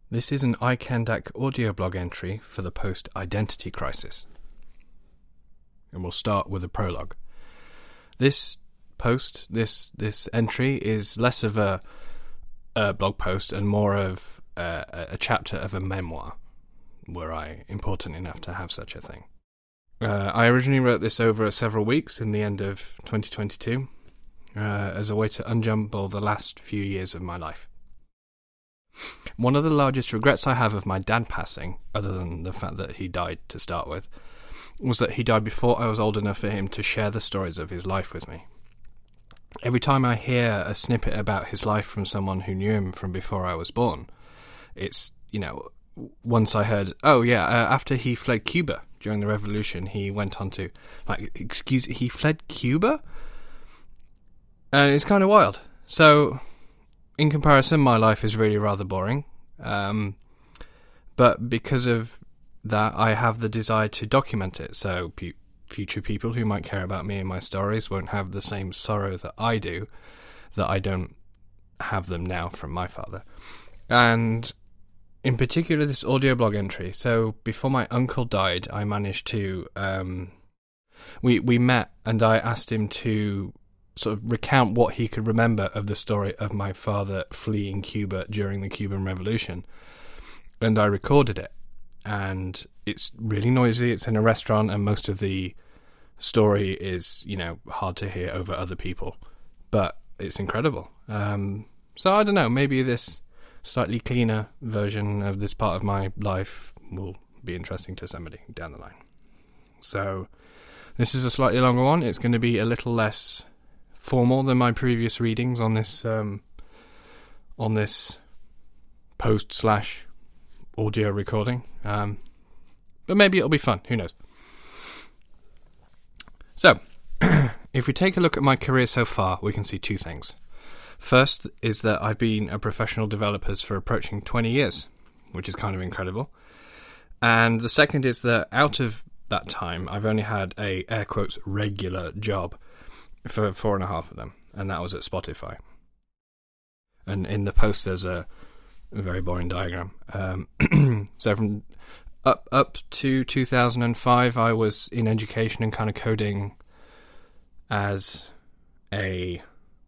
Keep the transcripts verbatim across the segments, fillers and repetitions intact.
This is an iCanDAC audio blog entry for the post-identity crisis. And we'll start with a prologue. This post, this this entry, is less of a, a blog post and more of a, a chapter of a memoir, were I important enough to have such a thing. Uh, I originally wrote this over several weeks in the end of twenty twenty-two uh, as a way to unjumble the last few years of my life. One of the largest regrets I have of my dad passing, other than the fact that he died to start with, was that he died before I was old enough for him to share the stories of his life with me. Every time I hear a snippet about his life from someone who knew him from before I was born, it's, you know, once I heard, oh yeah, uh, after he fled Cuba during the revolution, he went on to, like, excuse, he fled Cuba? And it's kind of wild. So, in comparison, my life is really rather boring. Um, but because of that, I have the desire to document it, so pe- future people who might care about me and my stories won't have the same sorrow that I do, that I don't have them now from my father. And in particular, this audio blog entry. So before my uncle died, I managed to... Um, we, we met, and I asked him to sort of recount what he could remember of the story of my father fleeing Cuba during the Cuban Revolution. And I recorded it. And it's really noisy, it's in a restaurant, and most of the story is, you know, hard to hear over other people. But it's incredible. Um, so I don't know, maybe this slightly cleaner version of this part of my life will be interesting to somebody down the line. So this is a slightly longer one. It's going to be a little less formal than my previous readings on this um, on this post slash audio recording, um, but maybe it'll be fun, who knows. So, if we take a look at my career so far, we can see two things. First is that I've been a professional developer for approaching twenty years, which is kind of incredible. And the second is that out of that time, I've only had a, air quotes, regular job for four and a half of them, and that was at Spotify. And in the post there's a, a very boring diagram. Um, so from up up to two thousand five, I was in education and kind of coding as a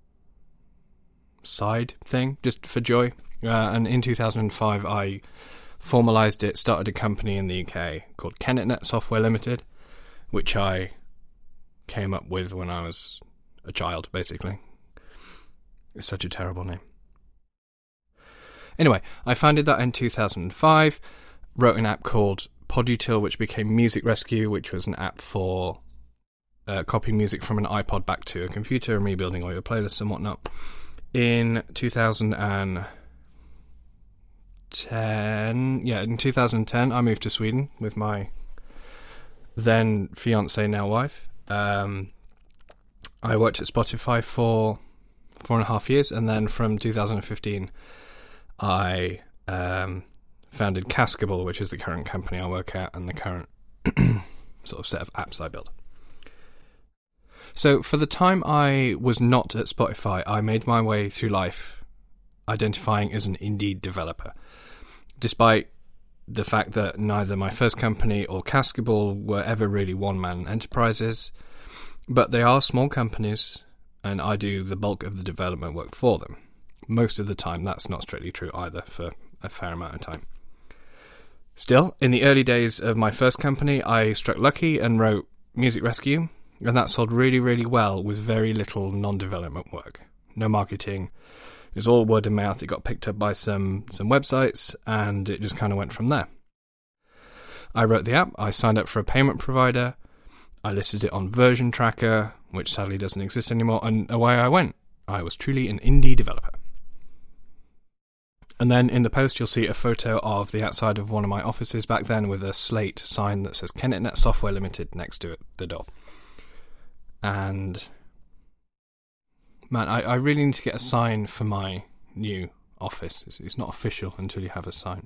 side thing, just for joy. Uh, and in two thousand five, I formalised it, started a company in the U K called KennetNet Software Limited, which I came up with when I was a child, basically. It's such a terrible name. Anyway, I founded that in two thousand five, wrote an app called Podutil, which became Music Rescue, which was an app for uh, copying music from an iPod back to a computer and rebuilding all your playlists and whatnot. In two thousand ten, yeah, in two thousand ten, I moved to Sweden with my then fiancée, now wife. Um, I worked at Spotify for four and a half years, and then from two thousand fifteen, I um, founded Cascable, which is the current company I work at and the current sort of set of apps I build. So for the time I was not at Spotify, I made my way through life identifying as an indie developer, despite the fact that neither my first company or Cascable were ever really one-man enterprises, but they are small companies, and I do the bulk of the development work for them. Most of the time, that's not strictly true either, for a fair amount of time. Still, in the early days of my first company, I struck lucky and wrote Music Rescue, and that sold really, really well with very little non-development work. No marketing. It was all word of mouth. It got picked up by some, some websites, and it just kind of went from there. I wrote the app, I signed up for a payment provider, I listed it on Version Tracker, which sadly doesn't exist anymore, and away I went. I was truly an indie developer. And then in the post you'll see a photo of the outside of one of my offices back then with a slate sign that says KennetNet Software Limited next to it, the door. And man, I, I really need to get a sign for my new office. It's, it's not official until you have a sign.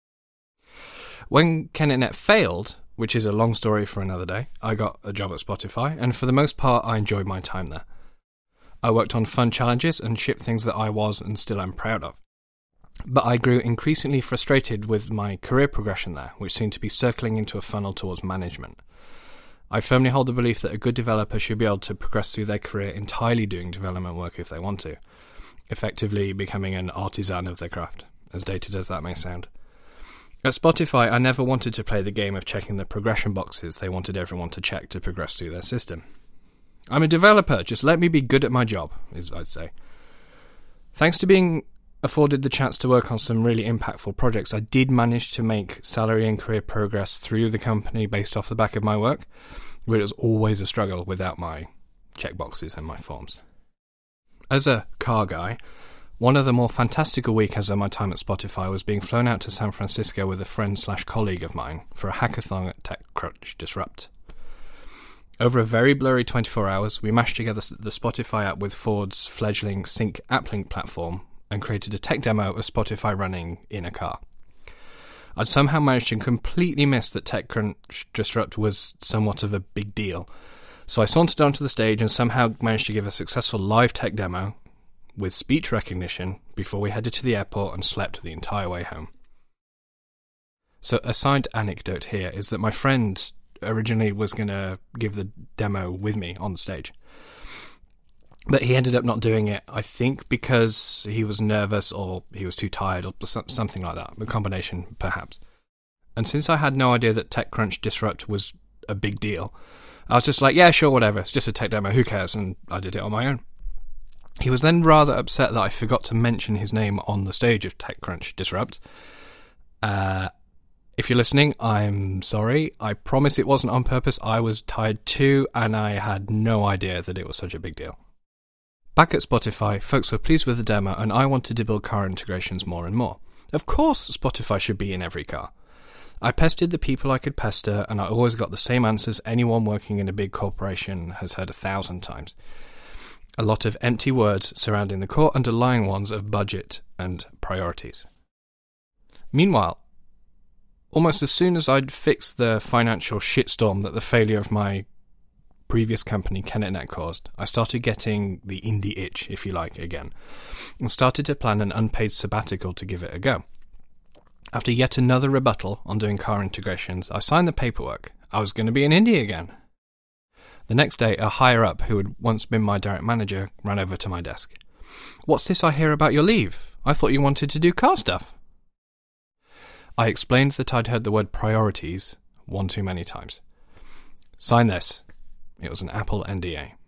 When KennetNet failed, which is a long story for another day, I got a job at Spotify, and for the most part I enjoyed my time there. I worked on fun challenges and shipped things that I was and still am proud of. But I grew increasingly frustrated with my career progression there, which seemed to be circling into a funnel towards management. I firmly hold the belief that a good developer should be able to progress through their career entirely doing development work if they want to, effectively becoming an artisan of their craft, as dated as that may sound. At Spotify, I never wanted to play the game of checking the progression boxes they wanted everyone to check to progress through their system. I'm a developer, just let me be good at my job, is what I'd say. Thanks to being afforded the chance to work on some really impactful projects, I did manage to make salary and career progress through the company based off the back of my work, but it was always a struggle without my checkboxes and my forms. As a car guy, one of the more fantastical weekends of my time at Spotify was being flown out to San Francisco with a friend slash colleague of mine for a hackathon at TechCrunch Disrupt. Over a very blurry twenty-four hours, we mashed together the Spotify app with Ford's fledgling Sync AppLink platform and created a tech demo of Spotify running in a car. I'd somehow managed to completely miss that TechCrunch Disrupt was somewhat of a big deal, so I sauntered onto the stage and somehow managed to give a successful live tech demo with speech recognition before we headed to the airport and slept the entire way home. So a side anecdote here is that my friend originally was going to give the demo with me on the stage, but he ended up not doing it, I think because he was nervous or he was too tired or something like that, a combination perhaps. And since I had no idea that TechCrunch Disrupt was a big deal, I was just like, yeah, sure, whatever, it's just a tech demo, who cares, and I did it on my own. He was then rather upset that I forgot to mention his name on the stage of TechCrunch Disrupt. Uh, if you're listening, I'm sorry. I promise it wasn't on purpose. I was tired too, and I had no idea that it was such a big deal. Back at Spotify, folks were pleased with the demo, and I wanted to build car integrations more and more. Of course, Spotify should be in every car. I pestered the people I could pester, and I always got the same answers anyone working in a big corporation has heard a thousand times. A lot of empty words surrounding the core underlying ones of budget and priorities. Meanwhile, almost as soon as I'd fixed the financial shitstorm that the failure of my previous company, KennetNet, caused, I started getting the indie itch, if you like, again, and started to plan an unpaid sabbatical to give it a go. After yet another rebuttal on doing car integrations, I signed the paperwork. I was going to be in India again. The next day, a higher-up who had once been my direct manager ran over to my desk. "What's this I hear about your leave? I thought you wanted to do car stuff." I explained that I'd heard the word priorities one too many times. "Sign this." It was an Apple N D A.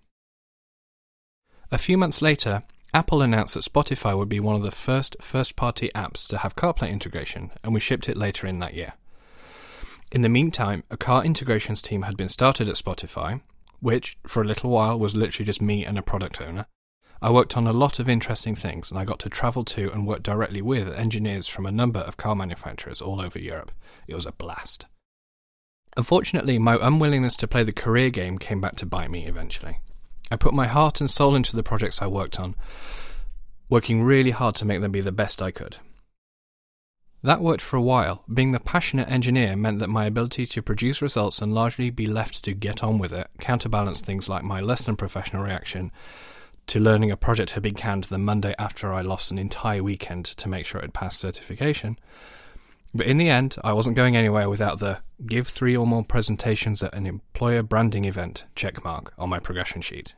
A few months later, Apple announced that Spotify would be one of the first first-party apps to have CarPlay integration, and we shipped it later in that year. In the meantime, a car integrations team had been started at Spotify, which, for a little while, was literally just me and a product owner. I worked on a lot of interesting things, and I got to travel to and work directly with engineers from a number of car manufacturers all over Europe. It was a blast. Unfortunately, my unwillingness to play the career game came back to bite me eventually. I put my heart and soul into the projects I worked on, working really hard to make them be the best I could. That worked for a while. Being the passionate engineer meant that my ability to produce results and largely be left to get on with it counterbalanced things like my less than professional reaction to learning a project had been canned the Monday after I lost an entire weekend to make sure it had passed certification. But in the end, I wasn't going anywhere without the give three or more presentations at an employer branding event checkmark on my progression sheet.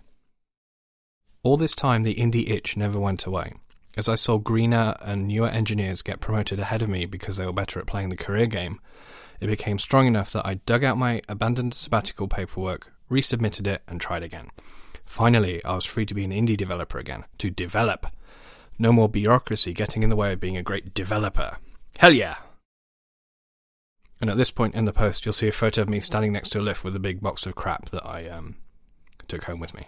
All this time, the indie itch never went away. As I saw greener and newer engineers get promoted ahead of me because they were better at playing the career game, it became strong enough that I dug out my abandoned sabbatical paperwork, resubmitted it, and tried again. Finally, I was free to be an indie developer again, to develop. No more bureaucracy getting in the way of being a great developer. Hell yeah! And at this point in the post, you'll see a photo of me standing next to a lift with a big box of crap that I um, took home with me.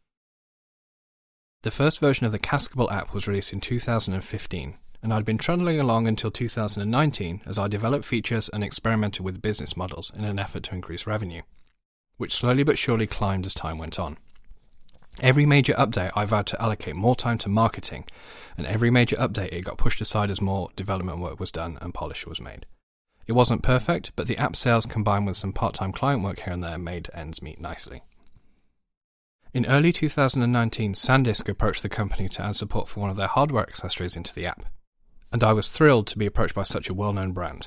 The first version of the Cascable app was released in two thousand fifteen, and I'd been trundling along until two thousand nineteen as I developed features and experimented with business models in an effort to increase revenue, which slowly but surely climbed as time went on. Every major update I vowed to allocate more time to marketing, and every major update it got pushed aside as more development work was done and polish was made. It wasn't perfect, but the app sales combined with some part-time client work here and there made ends meet nicely. In early two thousand nineteen, SanDisk approached the company to add support for one of their hardware accessories into the app. and I was thrilled to be approached by such a well-known brand.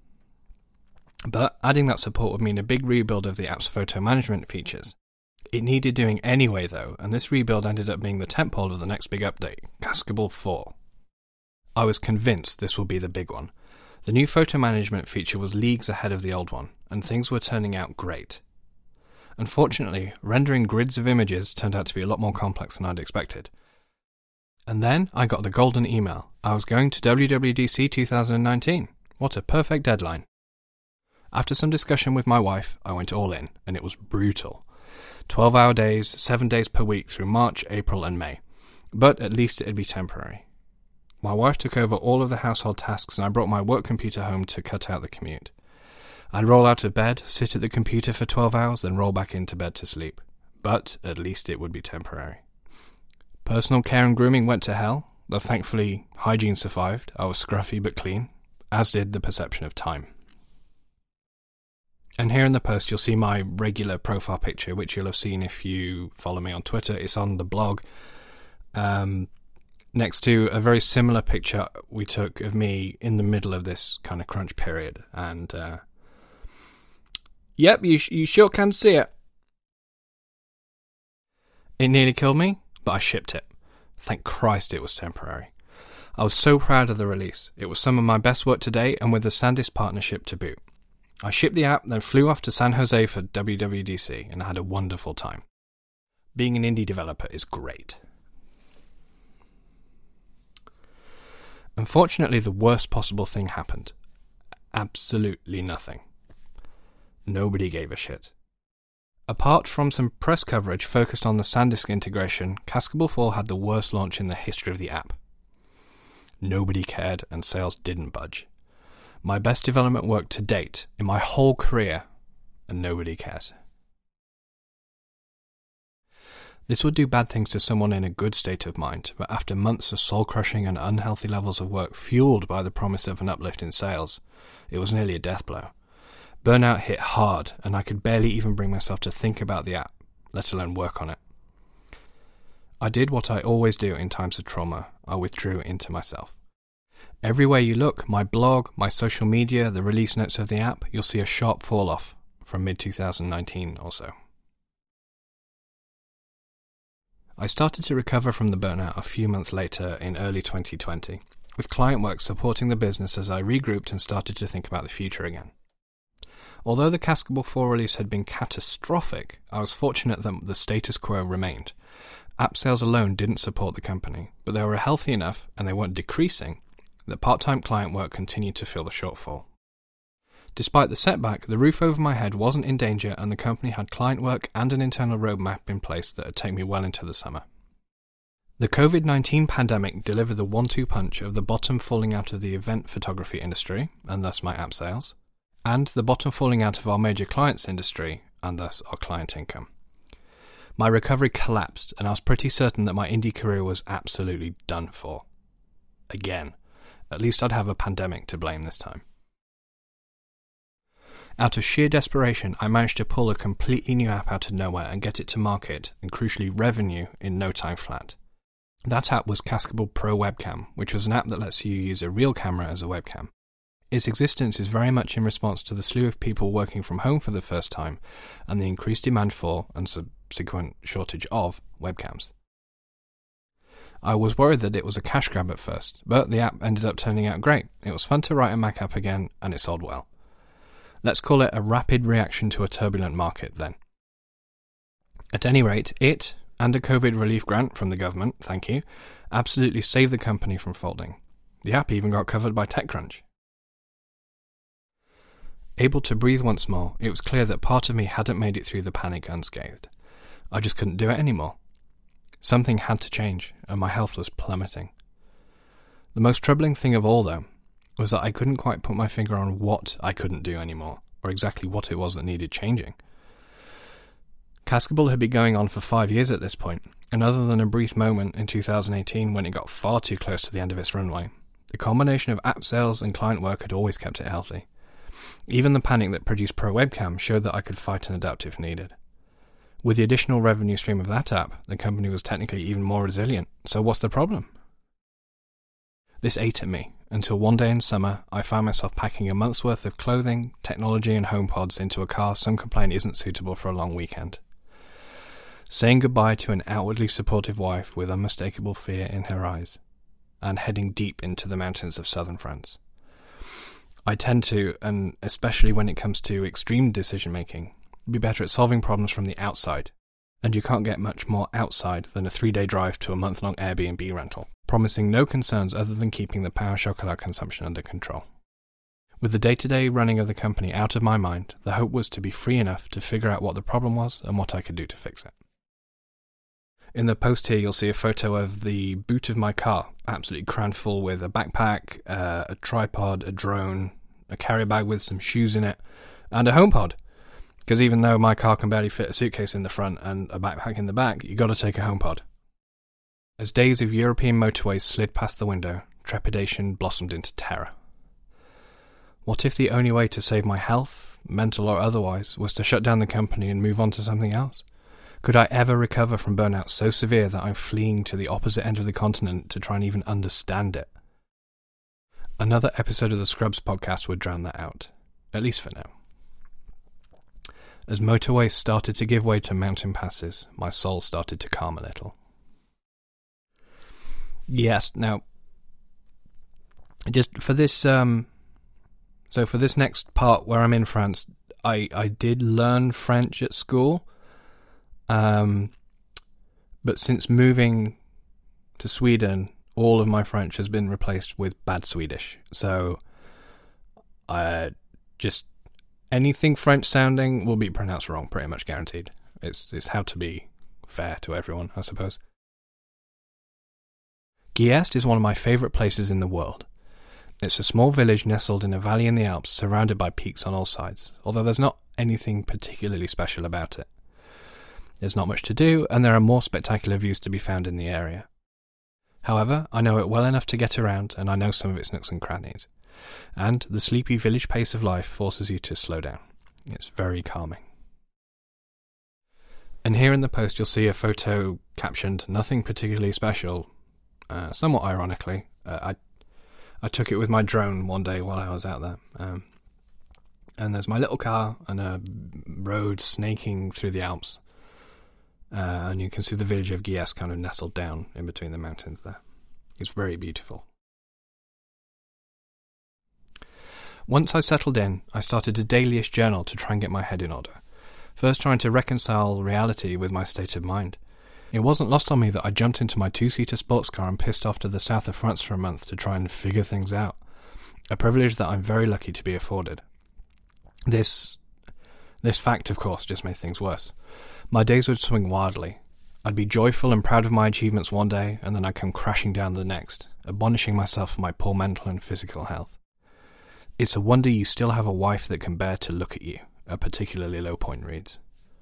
But adding that support would mean a big rebuild of the app's photo management features. It needed doing anyway though, and this rebuild ended up being the tentpole of the next big update, Cascable four. I was convinced this would be the big one. The new photo management feature was leagues ahead of the old one, and things were turning out great. Unfortunately, rendering grids of images turned out to be a lot more complex than I'd expected. And then I got the golden email. I was going to W W D C twenty nineteen. What a perfect deadline. After some discussion with my wife, I went all in, and it was brutal. twelve-hour days, seven days per week through March, April and May. But at least it'd be temporary. My wife took over all of the household tasks, and I brought my work computer home to cut out the commute. I'd roll out of bed, sit at the computer for twelve hours, then roll back into bed to sleep. But at least it would be temporary. Personal care and grooming went to hell, though thankfully hygiene survived. I was scruffy but clean, as did the perception of time. And here in the post you'll see my regular profile picture, which you'll have seen if you follow me on Twitter. It's on the blog, um, next to a very similar picture we took of me in the middle of this kind of crunch period. And, uh, yep, you, sh- you sure can see it. It nearly killed me, but I shipped it. Thank Christ it was temporary. I was so proud of the release. It was some of my best work to date, and with the SanDisk partnership to boot. I shipped the app, then flew off to San Jose for W W D C, and had a wonderful time. Being an indie developer is great. Unfortunately, the worst possible thing happened. Absolutely nothing. Nobody gave a shit. Apart from some press coverage focused on the SanDisk integration, Cascable four had the worst launch in the history of the app. Nobody cared, and sales didn't budge. My best development work to date in my whole career, and nobody cares. This would do bad things to someone in a good state of mind, but after months of soul-crushing and unhealthy levels of work fueled by the promise of an uplift in sales, it was nearly a death blow. Burnout hit hard, and I could barely even bring myself to think about the app, let alone work on it. I did what I always do in times of trauma. I withdrew into myself. Everywhere you look, my blog, my social media, the release notes of the app, you'll see a sharp fall-off from mid twenty nineteen or so. I started to recover from the burnout a few months later in early twenty twenty, with client work supporting the business as I regrouped and started to think about the future again. Although the Cascable four release had been catastrophic, I was fortunate that the status quo remained. App sales alone didn't support the company, but they were healthy enough, and they weren't decreasing, that part-time client work continued to fill the shortfall. Despite the setback, the roof over my head wasn't in danger, and the company had client work and an internal roadmap in place that would take me well into the summer. The covid nineteen pandemic delivered the one two punch of the bottom falling out of the event photography industry, and thus my app sales, and the bottom falling out of our major clients industry, and thus our client income. My recovery collapsed, and I was pretty certain that my indie career was absolutely done for. Again. At least I'd have a pandemic to blame this time. Out of sheer desperation, I managed to pull a completely new app out of nowhere and get it to market, and crucially revenue, in no time flat. That app was Cascable Pro Webcam, which was an app that lets you use a real camera as a webcam. Its existence is very much in response to the slew of people working from home for the first time, and the increased demand for, and subsequent shortage of, webcams. I was worried that it was a cash grab at first, but the app ended up turning out great. It was fun to write a Mac app again, and it sold well. Let's call it a rapid reaction to a turbulent market, then. At any rate, it, and a COVID relief grant from the government, thank you, absolutely saved the company from folding. The app even got covered by TechCrunch. Able to breathe once more, it was clear that part of me hadn't made it through the panic unscathed. I just couldn't do it anymore. Something had to change, and my health was plummeting. The most troubling thing of all, though, was that I couldn't quite put my finger on what I couldn't do anymore, or exactly what it was that needed changing. Cascable had been going on for five years at this point, and other than a brief moment in two thousand eighteen when it got far too close to the end of its runway, the combination of app sales and client work had always kept it healthy. Even the panic that produced Pro Webcam showed that I could fight and adapt if needed. With the additional revenue stream of that app, the company was technically even more resilient, so what's the problem? This ate at me, until one day in summer I found myself packing a month's worth of clothing, technology and HomePods into a car some complain isn't suitable for a long weekend. Saying goodbye to an outwardly supportive wife with unmistakable fear in her eyes, and heading deep into the mountains of southern France. I tend to, and especially when it comes to extreme decision-making, be better at solving problems from the outside, and you can't get much more outside than a three-day drive to a month-long Airbnb rental, promising no concerns other than keeping the power chocolat consumption under control. With the day-to-day running of the company out of my mind, the hope was to be free enough to figure out what the problem was and what I could do to fix it. In the post here, you'll see a photo of the boot of my car, absolutely crammed full with a backpack, uh, a tripod, a drone, a carrier bag with some shoes in it, and a HomePod. Because even though my car can barely fit a suitcase in the front and a backpack in the back, you got to take a HomePod. As days of European motorways slid past the window, trepidation blossomed into terror. What if the only way to save my health, mental or otherwise, was to shut down the company and move on to something else? Could I ever recover from burnout so severe that I'm fleeing to the opposite end of the continent to try and even understand it? Another episode of the Scrubs podcast would drown that out, at least for now. As motorways started to give way to mountain passes, my soul started to calm a little. Yes, now, just for this, um, so for this next part where I'm in France, I, I did learn French at school. Um, but since moving to Sweden, all of my French has been replaced with bad Swedish. So, I just anything French sounding will be pronounced wrong, pretty much guaranteed. It's it's how to be fair to everyone, I suppose. Giest is one of my favourite places in the world. It's a small village nestled in a valley in the Alps, surrounded by peaks on all sides, although there's not anything particularly special about it. There's not much to do, and there are more spectacular views to be found in the area. However, I know it well enough to get around, and I know some of its nooks and crannies. And the sleepy village pace of life forces you to slow down. It's very calming. And here in the post you'll see a photo captioned, "Nothing particularly special." Uh, somewhat ironically, uh, I I took it with my drone one day while I was out there. Um, and there's my little car and a road snaking through the Alps. Uh, and you can see the village of Giest kind of nestled down in between the mountains there. It's very beautiful. Once I settled in, I started a dailyish journal to try and get my head in order, first trying to reconcile reality with my state of mind. It wasn't lost on me that I jumped into my two-seater sports car and pissed off to the south of France for a month to try and figure things out, a privilege that I'm very lucky to be afforded. This, this fact, of course, just made things worse. My days would swing wildly. I'd be joyful and proud of my achievements one day, and then I'd come crashing down the next, admonishing myself for my poor mental and physical health. It's a wonder you still have a wife that can bear to look at you, a particularly low point reads.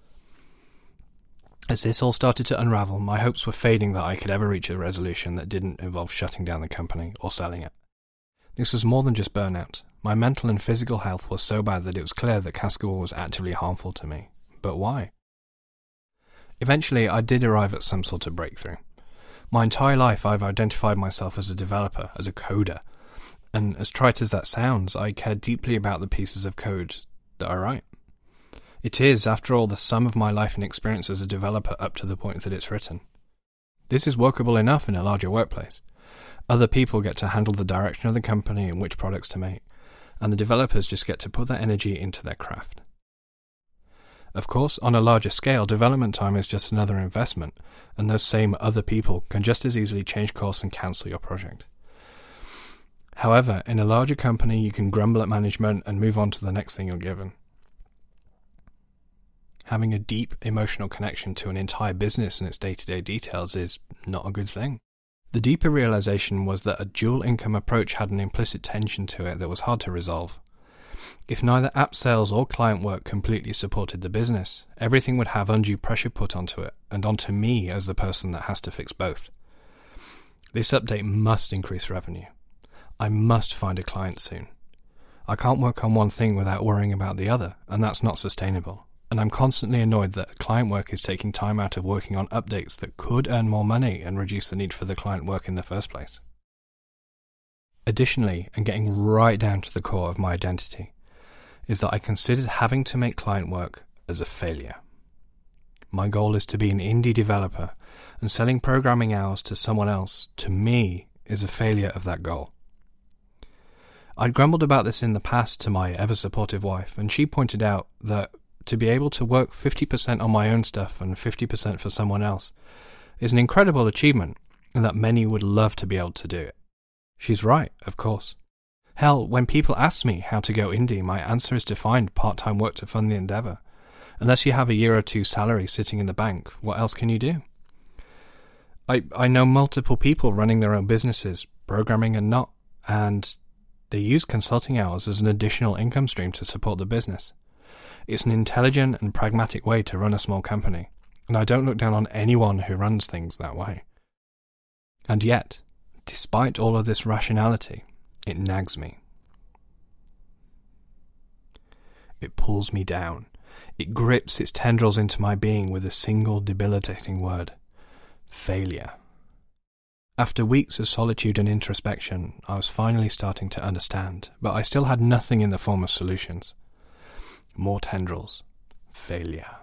As this all started to unravel, my hopes were fading that I could ever reach a resolution that didn't involve shutting down the company or selling it. This was more than just burnout. My mental and physical health was so bad that it was clear that Cascawell was actively harmful to me. But why? Eventually, I did arrive at some sort of breakthrough. My entire life, I've identified myself as a developer, as a coder. And as trite as that sounds, I care deeply about the pieces of code that I write. It is, after all, the sum of my life and experience as a developer up to the point that it's written. This is workable enough in a larger workplace. Other people get to handle the direction of the company and which products to make, and the developers just get to put their energy into their craft. Of course, on a larger scale, development time is just another investment, and those same other people can just as easily change course and cancel your project. However, in a larger company, you can grumble at management and move on to the next thing you're given. Having a deep emotional connection to an entire business and its day-to-day details is not a good thing. The deeper realization was that a dual-income approach had an implicit tension to it that was hard to resolve. If neither app sales or client work completely supported the business, everything would have undue pressure put onto it, and onto me as the person that has to fix both. This update must increase revenue. I must find a client soon. I can't work on one thing without worrying about the other, and that's not sustainable. And I'm constantly annoyed that client work is taking time out of working on updates that could earn more money and reduce the need for the client work in the first place. Additionally, and getting right down to the core of my identity, is that I considered having to make client work as a failure. My goal is to be an indie developer, and selling programming hours to someone else, to me, is a failure of that goal. I'd grumbled about this in the past to my ever-supportive wife, and she pointed out that to be able to work fifty percent on my own stuff and fifty percent for someone else is an incredible achievement, and that many would love to be able to do it. She's right, of course. Hell, when people ask me how to go indie, my answer is to find part-time work to fund the endeavour. Unless you have a year or two salary sitting in the bank, what else can you do? I, I know multiple people running their own businesses, programming and not, and they use consulting hours as an additional income stream to support the business. It's an intelligent and pragmatic way to run a small company, and I don't look down on anyone who runs things that way. And yet, despite all of this rationality, it nags me. It pulls me down. It grips its tendrils into my being with a single debilitating word: failure. After weeks of solitude and introspection, I was finally starting to understand, but I still had nothing in the form of solutions. More tendrils. Failure.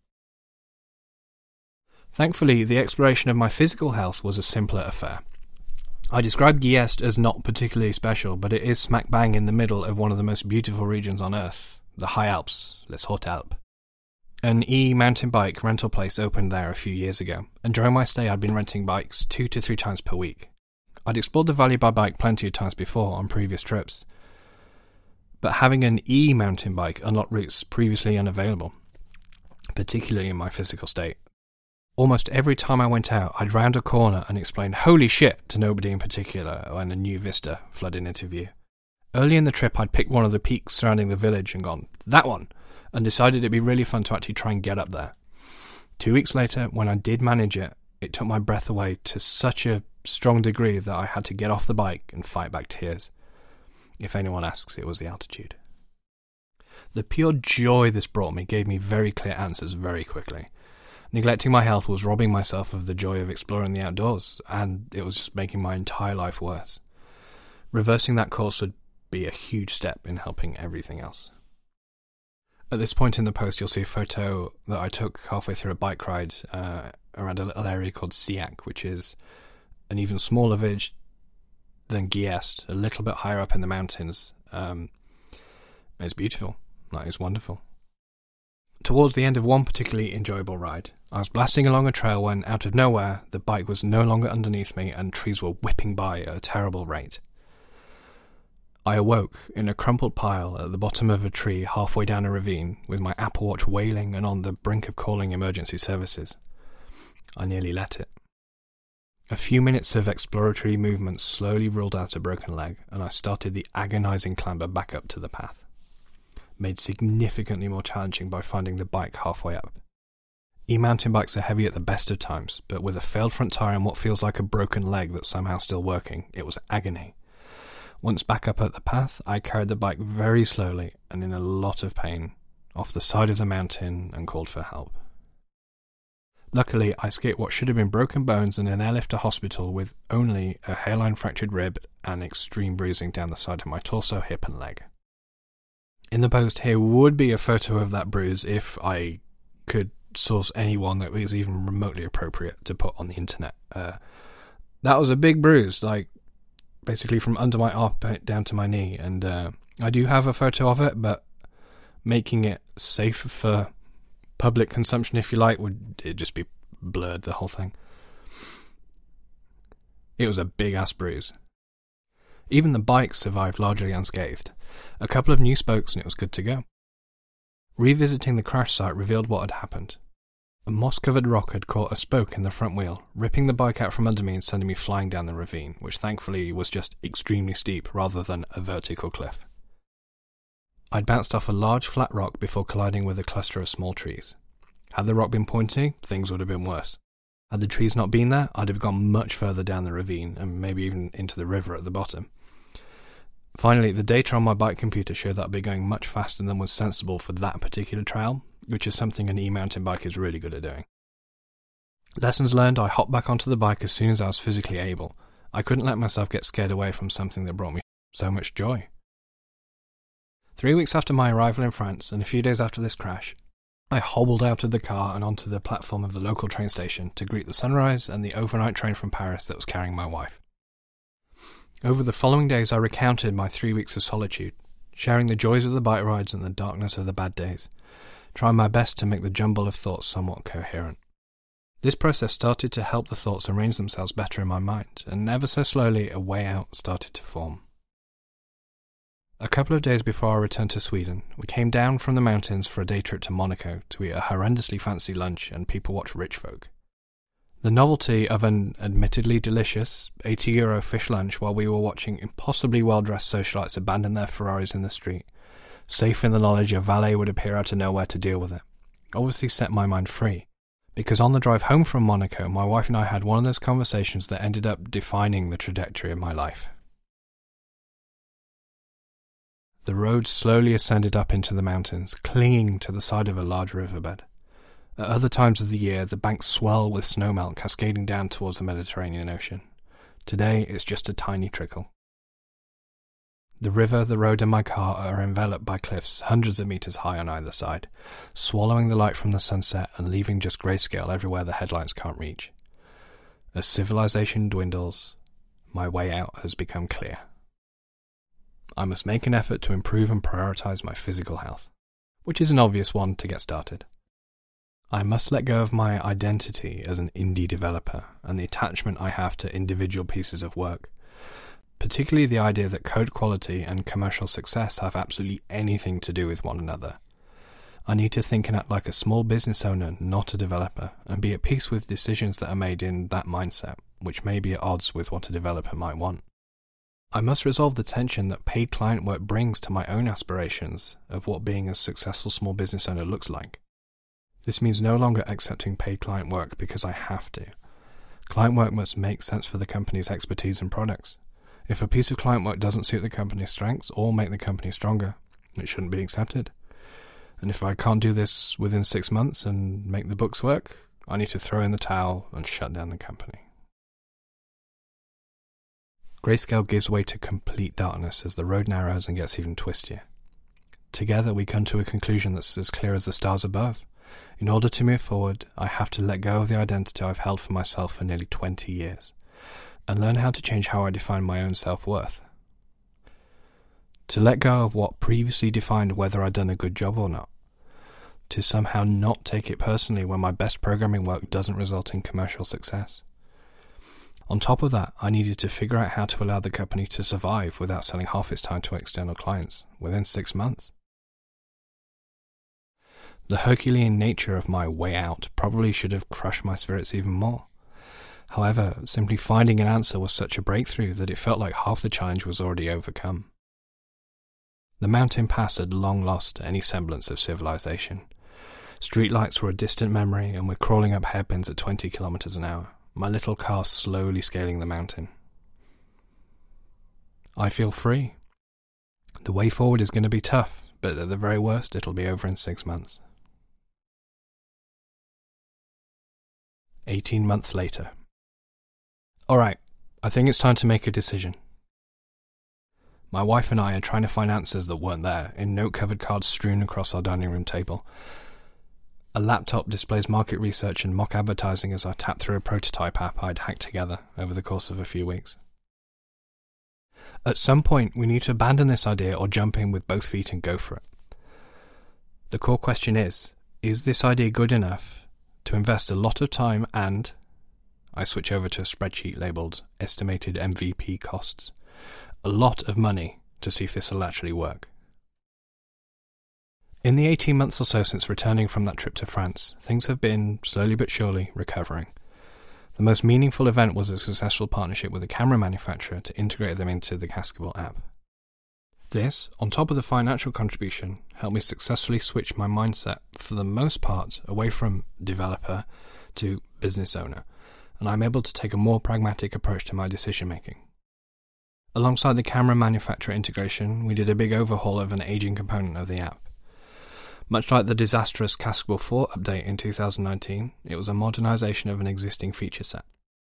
Thankfully, the exploration of my physical health was a simpler affair. I describe Giest as not particularly special, but it is smack bang in the middle of one of the most beautiful regions on Earth, the High Alps, Les Hautes Alpes. An e-mountain bike rental place opened there a few years ago, and during my stay I'd been renting bikes two to three times per week. I'd explored the valley by bike plenty of times before on previous trips, but having an e-mountain bike unlocked routes previously unavailable, particularly in my physical state. Almost every time I went out, I'd round a corner and explain "holy shit" to nobody in particular when a new vista flooded into view. Early in the trip, I'd picked one of the peaks surrounding the village and gone, "that one!" and decided it'd be really fun to actually try and get up there. Two weeks later, when I did manage it, it took my breath away to such a strong degree that I had to get off the bike and fight back tears. If anyone asks, it was the altitude. The pure joy this brought me gave me very clear answers very quickly. Neglecting my health was robbing myself of the joy of exploring the outdoors, and it was just making my entire life worse. Reversing that course would be a huge step in helping everything else. At this point in the post, you'll see a photo that I took halfway through a bike ride uh, around a little area called Siak, which is an even smaller village than Giest, a little bit higher up in the mountains. Um, it's beautiful. That is wonderful. Towards the end of one particularly enjoyable ride, I was blasting along a trail when, out of nowhere, the bike was no longer underneath me and trees were whipping by at a terrible rate. I awoke in a crumpled pile at the bottom of a tree halfway down a ravine, with my Apple Watch wailing and on the brink of calling emergency services. I nearly let it. A few minutes of exploratory movement slowly ruled out a broken leg, and I started the agonizing clamber back up to the path, made significantly more challenging by finding the bike halfway up. E-mountain bikes are heavy at the best of times, but with a failed front tyre and what feels like a broken leg that's somehow still working, it was agony. Once back up at the path, I carried the bike very slowly and in a lot of pain off the side of the mountain and called for help. Luckily, I escaped what should have been broken bones and an airlift to hospital with only a hairline fractured rib and extreme bruising down the side of my torso, hip and leg. In the post here would be a photo of that bruise if I could source anyone that was even remotely appropriate to put on the internet. Uh, that was a big bruise, like basically from under my armpit down to my knee, and uh, I do have a photo of it, but making it safe for public consumption, if you like, would it just be blurred, the whole thing. It was a big-ass bruise. Even the bike survived largely unscathed. A couple of new spokes and it was good to go. Revisiting the crash site revealed what had happened. A moss-covered rock had caught a spoke in the front wheel, ripping the bike out from under me and sending me flying down the ravine, which thankfully was just extremely steep rather than a vertical cliff. I'd bounced off a large flat rock before colliding with a cluster of small trees. Had the rock been pointing, things would have been worse. Had the trees not been there, I'd have gone much further down the ravine, and maybe even into the river at the bottom. Finally, the data on my bike computer showed that I'd be going much faster than was sensible for that particular trail, which is something an e-mountain bike is really good at doing. Lessons learned, I hopped back onto the bike as soon as I was physically able. I couldn't let myself get scared away from something that brought me so much joy. Three weeks after my arrival in France, and a few days after this crash, I hobbled out of the car and onto the platform of the local train station to greet the sunrise and the overnight train from Paris that was carrying my wife. Over the following days I recounted my three weeks of solitude, sharing the joys of the bike rides and the darkness of the bad days, trying my best to make the jumble of thoughts somewhat coherent. This process started to help the thoughts arrange themselves better in my mind, and ever so slowly a way out started to form. A couple of days before I returned to Sweden, we came down from the mountains for a day trip to Monaco to eat a horrendously fancy lunch and people watch rich folk. The novelty of an admittedly delicious eighty euro fish lunch while we were watching impossibly well-dressed socialites abandon their Ferraris in the street, safe in the knowledge a valet would appear out of nowhere to deal with it, obviously set my mind free, because on the drive home from Monaco, my wife and I had one of those conversations that ended up defining the trajectory of my life. The road slowly ascended up into the mountains, clinging to the side of a large riverbed. At other times of the year, the banks swell with snowmelt cascading down towards the Mediterranean Ocean. Today, it's just a tiny trickle. The river, the road, and my car are enveloped by cliffs hundreds of meters high on either side, swallowing the light from the sunset and leaving just grayscale everywhere the headlights can't reach. As civilization dwindles, my way out has become clear. I must make an effort to improve and prioritize my physical health, which is an obvious one to get started. I must let go of my identity as an indie developer and the attachment I have to individual pieces of work, particularly the idea that code quality and commercial success have absolutely anything to do with one another. I need to think and act like a small business owner, not a developer, and be at peace with decisions that are made in that mindset, which may be at odds with what a developer might want. I must resolve the tension that paid client work brings to my own aspirations of what being a successful small business owner looks like. This means no longer accepting paid client work because I have to. Client work must make sense for the company's expertise and products. If a piece of client work doesn't suit the company's strengths or make the company stronger, it shouldn't be accepted. And if I can't do this within six months and make the books work, I need to throw in the towel and shut down the company. Grayscale gives way to complete darkness as the road narrows and gets even twistier. Together we come to a conclusion that's as clear as the stars above. In order to move forward, I have to let go of the identity I've held for myself for nearly twenty years, and learn how to change how I define my own self-worth. To let go of what previously defined whether I'd done a good job or not. To somehow not take it personally when my best programming work doesn't result in commercial success. On top of that, I needed to figure out how to allow the company to survive without selling half its time to external clients within six months. The Herculean nature of my way out probably should have crushed my spirits even more. However, simply finding an answer was such a breakthrough that it felt like half the challenge was already overcome. The mountain pass had long lost any semblance of civilization. Streetlights were a distant memory, and we're crawling up hairpins at twenty kilometers an hour. My little car slowly scaling the mountain. I feel free. The way forward is going to be tough, but at the very worst, it'll be over in six months. Eighteen months later. Alright, I think it's time to make a decision. My wife and I are trying to find answers that weren't there in note-covered cards strewn across our dining room table. A laptop displays market research and mock advertising as I tap through a prototype app I'd hacked together over the course of a few weeks. At some point, we need to abandon this idea or jump in with both feet and go for it. The core question is, is this idea good enough to invest a lot of time and, I switch over to a spreadsheet labelled estimated M V P costs, a lot of money to see if this will actually work? In the eighteen months or so since returning from that trip to France, things have been, slowly but surely, recovering. The most meaningful event was a successful partnership with a camera manufacturer to integrate them into the Cascable app. This, on top of the financial contribution, helped me successfully switch my mindset, for the most part, away from developer to business owner, and I'm able to take a more pragmatic approach to my decision-making. Alongside the camera manufacturer integration, we did a big overhaul of an aging component of the app. Much like the disastrous Cascable four update in two thousand nineteen, it was a modernization of an existing feature set.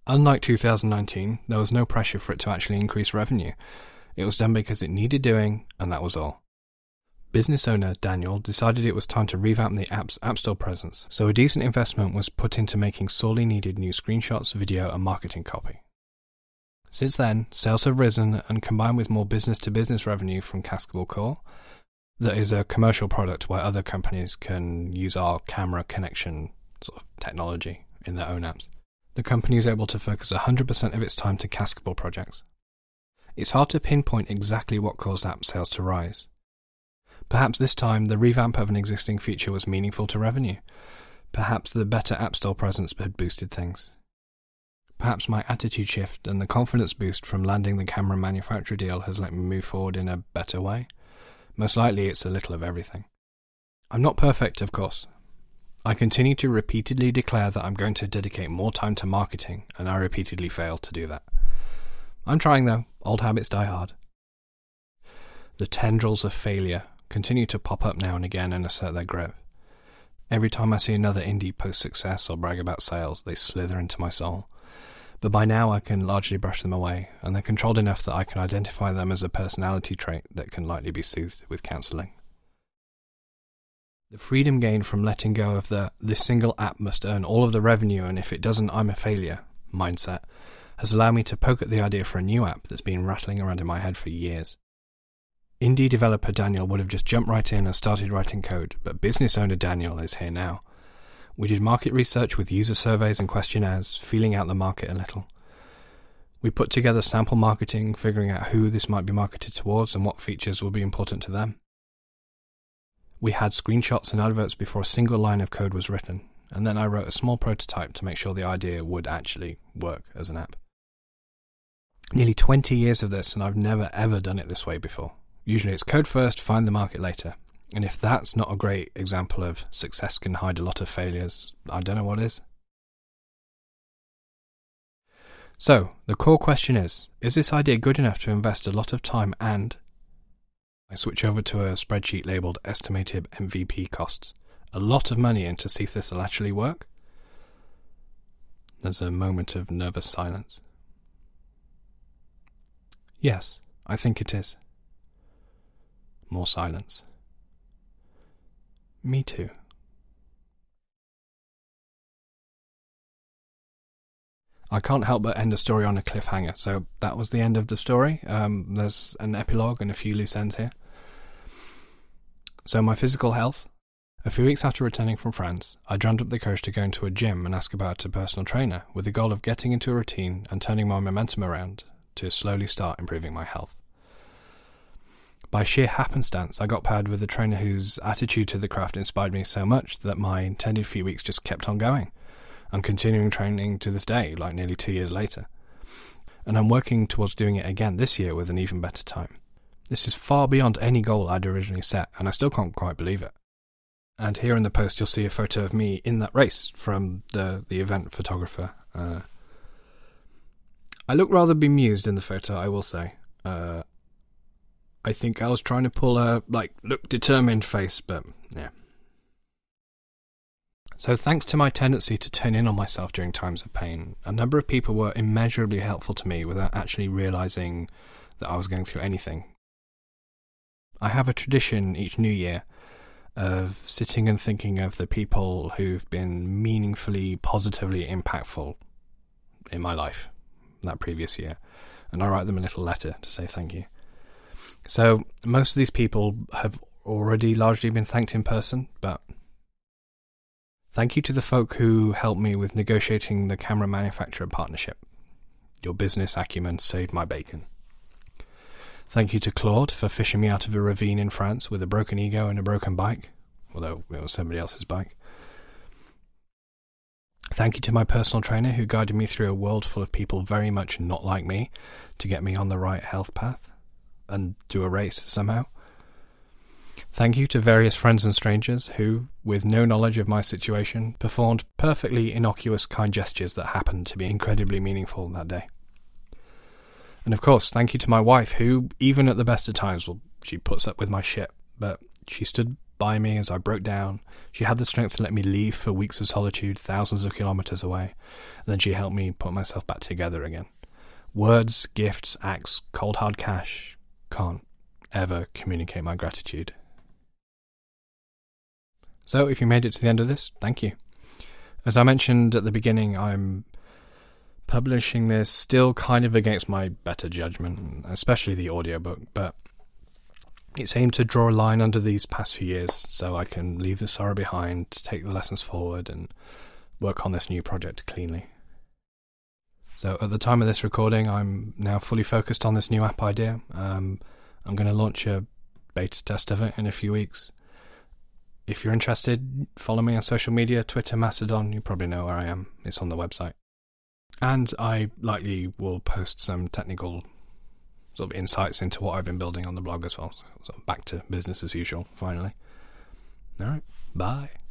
Unlike two thousand nineteen, there was no pressure for it to actually increase revenue. It was done because it needed doing, and that was all. Business owner Daniel decided it was time to revamp the app's App Store presence, so a decent investment was put into making sorely needed new screenshots, video, and marketing copy. Since then, sales have risen, and combined with more business-to-business revenue from Cascable Core, that is a commercial product where other companies can use our camera connection sort of technology in their own apps, the company is able to focus one hundred percent of its time to Cascable projects. It's hard to pinpoint exactly what caused app sales to rise. Perhaps this time the revamp of an existing feature was meaningful to revenue. Perhaps the better App Store presence had boosted things. Perhaps my attitude shift and the confidence boost from landing the camera manufacturer deal has let me move forward in a better way. Most likely it's a little of everything. I'm not perfect, of course. I continue to repeatedly declare that I'm going to dedicate more time to marketing, and I repeatedly fail to do that. I'm trying though. Old habits die hard. The tendrils of failure continue to pop up now and again and assert their grip. Every time I see another indie post success or brag about sales, they slither into my soul. But by now I can largely brush them away, and they're controlled enough that I can identify them as a personality trait that can lightly be soothed with counselling. The freedom gained from letting go of the "this single app must earn all of the revenue and if it doesn't I'm a failure" mindset has allowed me to poke at the idea for a new app that's been rattling around in my head for years. Indie developer Daniel would have just jumped right in and started writing code, but business owner Daniel is here now. We did market research with user surveys and questionnaires, feeling out the market a little. We put together sample marketing, figuring out who this might be marketed towards and what features will be important to them. We had screenshots and adverts before a single line of code was written, and then I wrote a small prototype to make sure the idea would actually work as an app. Nearly twenty years of this, and I've never ever done it this way before. Usually it's code first, find the market later. And if that's not a great example of success can hide a lot of failures, I don't know what is. So, the core question is, is this idea good enough to invest a lot of time and... I switch over to a spreadsheet labelled estimated M V P costs. A lot of money in to see if this will actually work? There's a moment of nervous silence. Yes, I think it is. More silence. Me too. I can't help but end a story on a cliffhanger, so that was the end of the story. Um, there's an epilogue and a few loose ends here. So my physical health. A few weeks after returning from France, I drummed up the courage to go into a gym and ask about a personal trainer, with the goal of getting into a routine and turning my momentum around to slowly start improving my health. By sheer happenstance, I got paired with a trainer whose attitude to the craft inspired me so much that my intended few weeks just kept on going. I'm continuing training to this day, like nearly two years later. And I'm working towards doing it again this year with an even better time. This is far beyond any goal I'd originally set, and I still can't quite believe it. And here in the post you'll see a photo of me in that race from the, the event photographer. Uh, I look rather bemused in the photo, I will say. Uh, I think I was trying to pull a, like, look determined face, but, yeah. So thanks to my tendency to turn in on myself during times of pain, a number of people were immeasurably helpful to me without actually realising that I was going through anything. I have a tradition each New Year of sitting and thinking of the people who've been meaningfully, positively impactful in my life that previous year, and I write them a little letter to say thank you. So most of these people have already largely been thanked in person, but thank you to the folk who helped me with negotiating the camera manufacturer partnership. Your business acumen saved my bacon. Thank you to Claude for fishing me out of a ravine in France with a broken ego and a broken bike, although it was somebody else's bike. Thank you to my personal trainer who guided me through a world full of people very much not like me to get me on the right health path and do a race somehow. Thank you to various friends and strangers who, with no knowledge of my situation, performed perfectly innocuous kind gestures that happened to be incredibly meaningful that day. And of course, thank you to my wife who, even at the best of times, well, she puts up with my shit, but she stood by me as I broke down. She had the strength to let me leave for weeks of solitude, thousands of kilometres away. And then she helped me put myself back together again. Words, gifts, acts, cold hard cash can't ever communicate my gratitude. So if you made it to the end of this, thank you. As I mentioned at the beginning, I'm publishing this still kind of against my better judgment, especially the audiobook, but it's aimed to draw a line under these past few years so I can leave the sorrow behind, take the lessons forward, and work on this new project cleanly. So at the time of this recording, I'm now fully focused on this new app idea. Um, I'm going to launch a beta test of it in a few weeks. If you're interested, follow me on social media, Twitter, Mastodon. You probably know where I am. It's on the website. And I likely will post some technical sort of insights into what I've been building on the blog as well. So back to business as usual, finally. All right, bye.